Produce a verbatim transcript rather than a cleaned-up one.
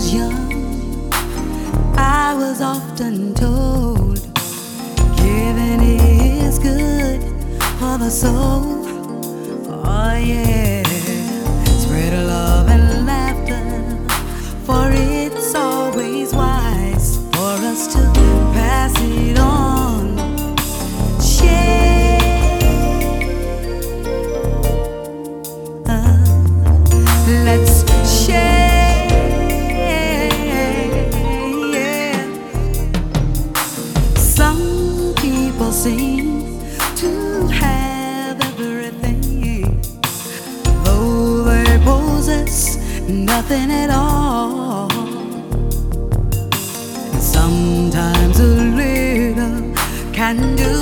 young, I was often told giving is good for the soul. Oh yeah, spread love and laughter, for it's always wise for us to pass it on. Share, uh, let's share. Yeah. Some people seem to have everything, though they possess nothing at all. And sometimes a little can do